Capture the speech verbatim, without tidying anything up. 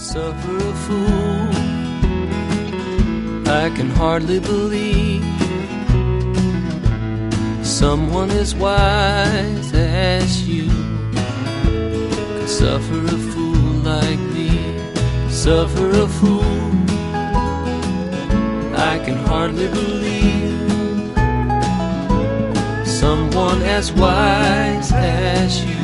suffer a fool. I can hardly believe someone as wise as you could suffer a fool like me. Suffer a fool. I can hardly believe someone as wise as you